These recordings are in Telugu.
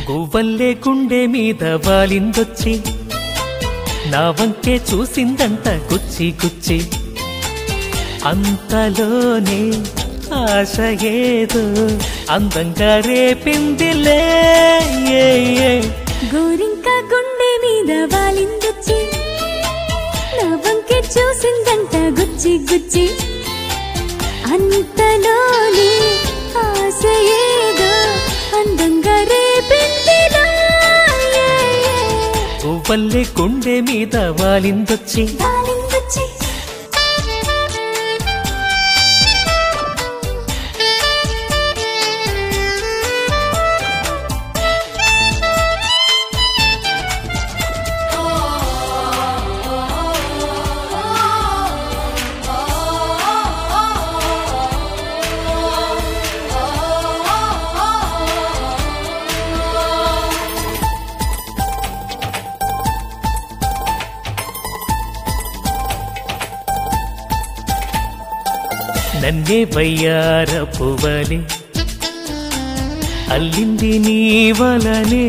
గువ్వల్లే గుండె మీద వాలిందొచ్చి నా వంకే చూసిందంట గుచ్చి గుచ్చి అంతలోనే ఆశ ఏదో అందంగా రేపిందిలే గోరింక గుండె మీద వాలిందొచ్చి నా వంకే చూసిందంట గుచ్చి గుచ్చి అంతలోనే ఆశ ఏదో అందంగా రేపిందిలా గువ్వల్లే గుండె మీద వాలిందొచ్చి నన్నే వయ్యారపు వలె అల్లింది నీ వలనే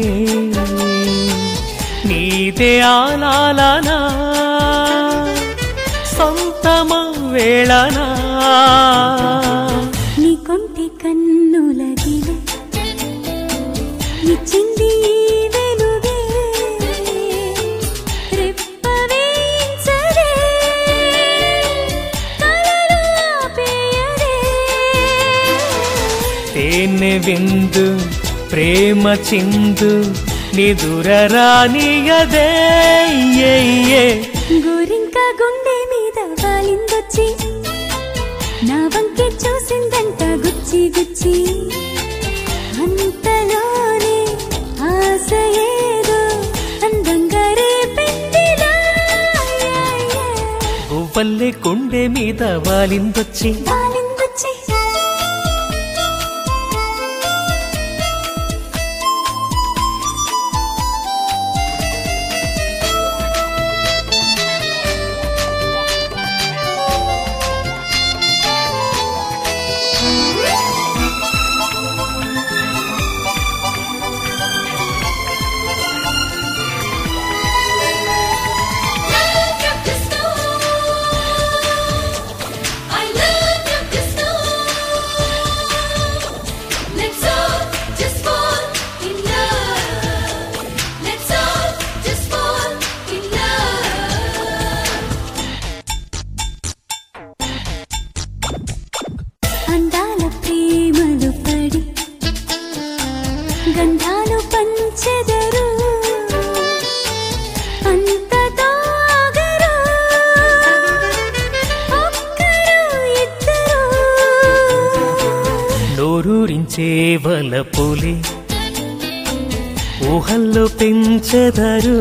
నీదే ఆలాలనా సొంతమా వేళనా నీ కొంటి కన్నులదిలే నిచ్చింది వెలుగే రెప్పవేయించదే కలలు ఆపేయదే తేనె విందు ప్రేమ చిందు నిదురరానియదే గోరింక గుండె మీద వాలిందొచ్చి నా వంకే చూసిందంట గుచ్చి గుచ్చి అంతలోనే ఆశ ఏదో అందంగా రేపిందిలా గువ్వల్లే గుండె మీద వాలిందొచ్చి అందాల ప్రేమలు పడి గంధాలు పంచెదరు అంతతో ఆగరు ఒక్కరు ఇద్దరు నోరూరించే వలపులే ఊహల్లో పెంచెదరు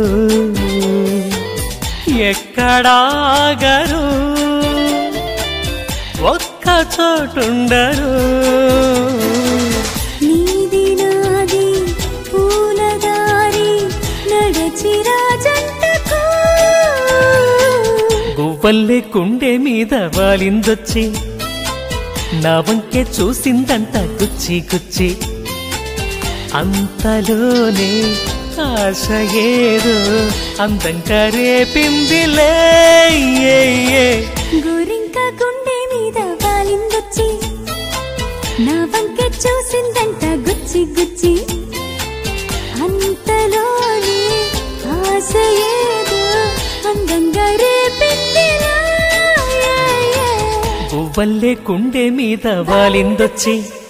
ఎక్కడాగరు ఒక్క చోటుండరు నీది నాది పూలదారి నడచిరా జంటకు గువ్వల్లే గుండె మీద వాలిందొచ్చి నా వంకే చూసిందంట గుచ్చి గుచ్చి అంతలోనే ఆశ ఏదో అందంగా రేపిందిలే గోరింక గుండె మీద వాలిందొచ్చి నా వంకే చూసిందంట గుచ్చి గుచ్చి అంతలోనే ఆశ ఏదో అందంగా రేపిందిలా గువ్వల్లే గుండె మీద వాలిందొచ్చి